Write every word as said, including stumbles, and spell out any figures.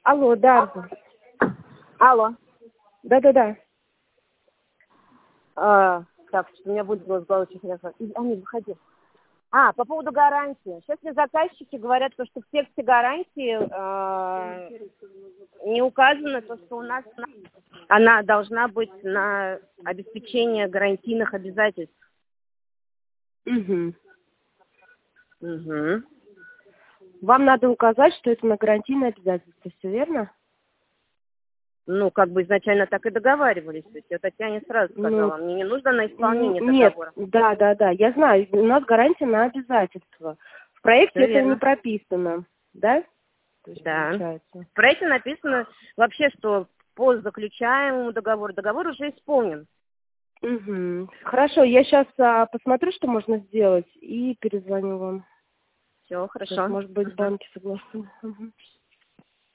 Алло, да. Алло. Да-да-да. А, так, что у меня будет голос головы сейчас. А, не, выходи. А, по поводу гарантии. Сейчас мне заказчики говорят, то, что в тексте гарантии э, не указано то, что у нас она должна быть на обеспечение гарантийных обязательств. Угу. Угу. Вам надо указать, что это на гарантийное обязательство, все верно? Ну, как бы изначально так и договаривались. То есть я Татьяне сразу сказала, Ну, мне не нужно на исполнение нет, договора. да, да, да, я знаю, у нас гарантия на обязательство. В проекте Все это не верно. прописано, да? То есть Да. получается. В проекте написано вообще, что по заключаемому договору договор уже исполнен. Угу. Хорошо, я сейчас а, посмотрю, что можно сделать, и перезвоню вам. Все, Сейчас, хорошо. может быть, Угу. банки согласны. Угу.